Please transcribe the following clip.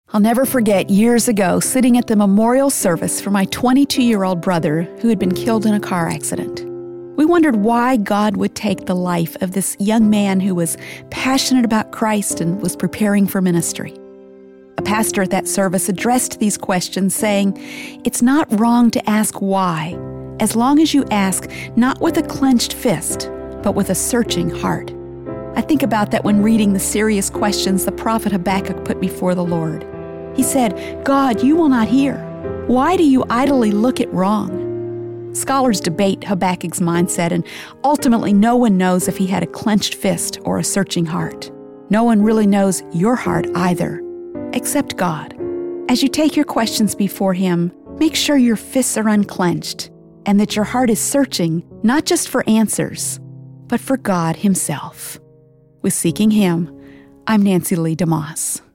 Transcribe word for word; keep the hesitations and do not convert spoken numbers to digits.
I'll never forget years ago sitting at the memorial service for my twenty-two-year-old brother who had been killed in a car accident. We wondered why God would take the life of this young man who was passionate about Christ and was preparing for ministry. A pastor at that service addressed these questions, saying, "It's not wrong to ask why, as long as you ask not with a clenched fist, but with a searching heart." I think about that when reading the serious questions the prophet Habakkuk put before the Lord. He said, "God, you will not hear. Why do you idly look at wrong?" Scholars debate Habakkuk's mindset, and ultimately no one knows if he had a clenched fist or a searching heart. No one really knows your heart either, except God. As you take your questions before Him, make sure your fists are unclenched and that your heart is searching not just for answers, but for God Himself. With Seeking Him, I'm Nancy Lee DeMoss.